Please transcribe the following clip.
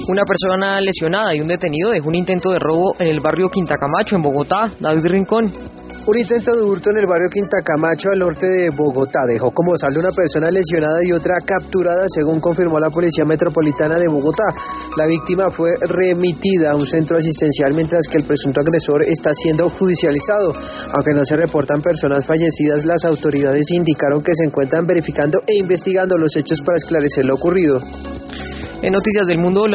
Una persona lesionada y un detenido dejó un intento de robo en el barrio Quinta Camacho, en Bogotá. David Rincón. Un intento de hurto en el barrio Quinta Camacho, al norte de Bogotá, dejó como saldo una persona lesionada y otra capturada, según confirmó la Policía Metropolitana de Bogotá. La víctima fue remitida a un centro asistencial, mientras que el presunto agresor está siendo judicializado. Aunque no se reportan personas fallecidas, las autoridades indicaron que se encuentran verificando e investigando los hechos para esclarecer lo ocurrido. En Noticias del Mundo,